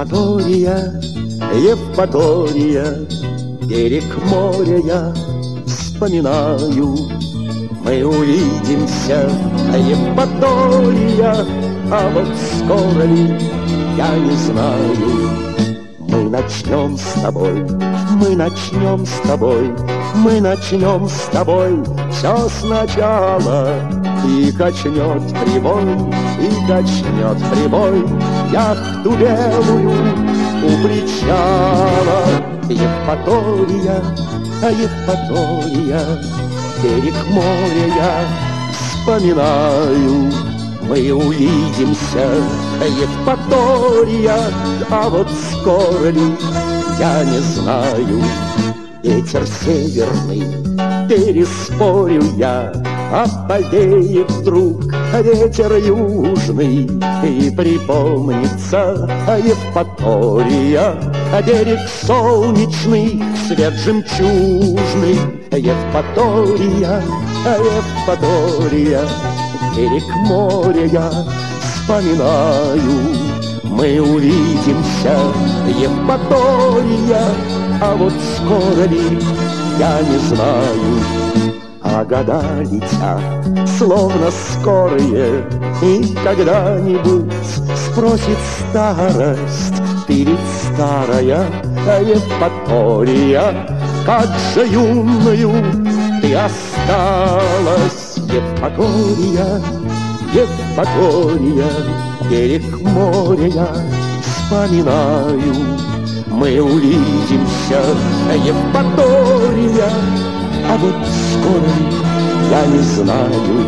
Евпатория, Евпатория, берег моря я вспоминаю. Мы увидимся, Евпатория, а вот скоро ли, я не знаю. Мы начнем с тобой, мы начнем с тобой, мы начнем с тобой все сначала. И качнет прибой, и качнет прибой яхту белую у причала. Евпатория, Евпатория, берег моря я вспоминаю. Мы увидимся, Евпатория, а вот скоро ли, я не знаю. Ветер северный, переспорю я, а повеет вдруг ветер южный. И припомнится Евпатория, берег солнечный, свет жемчужный. Евпатория, Евпатория, берег моря я вспоминаю. Мы увидимся, Евпатория, а вот скоро ли, я не знаю. А года летят, словно скорые, и когда-нибудь спросит старость: ты ведь старая Евпатория, как же юною ты осталась. Евпатория, Евпатория, берег моря я вспоминаю. Мы увидимся, Евпатория, а вот скоро ли, я не знаю.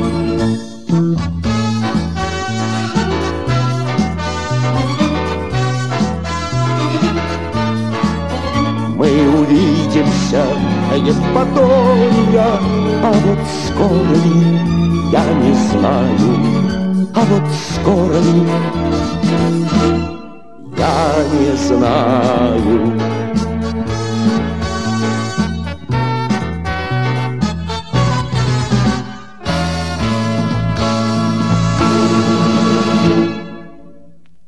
Мы увидимся, Евпатория, а вот скоро ли, я не знаю. А вот скоро ли, я не знаю.